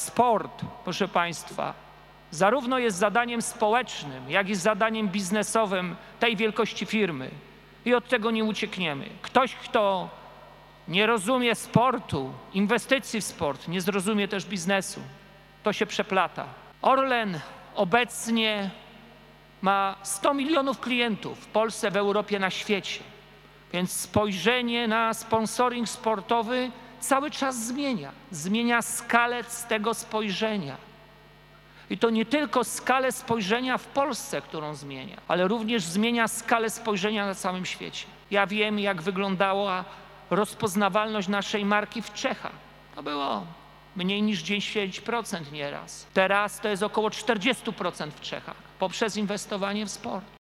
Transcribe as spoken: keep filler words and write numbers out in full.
sport, proszę Państwa, zarówno jest zadaniem społecznym, jak i zadaniem biznesowym tej wielkości firmy i od tego nie uciekniemy. Ktoś, kto nie rozumie sportu, inwestycji w sport, nie zrozumie też biznesu. To się przeplata. Orlen obecnie ma sto milionów klientów w Polsce, w Europie, na świecie. Więc spojrzenie na sponsoring sportowy cały czas zmienia. Zmienia skalę z tego spojrzenia. I to nie tylko skalę spojrzenia w Polsce, którą zmienia, ale również zmienia skalę spojrzenia na całym świecie. Ja wiem, jak wyglądała rozpoznawalność naszej marki w Czechach. To było mniej niż dziesięć procent nieraz. Teraz to jest około czterdzieści procent w Czechach poprzez inwestowanie w sport.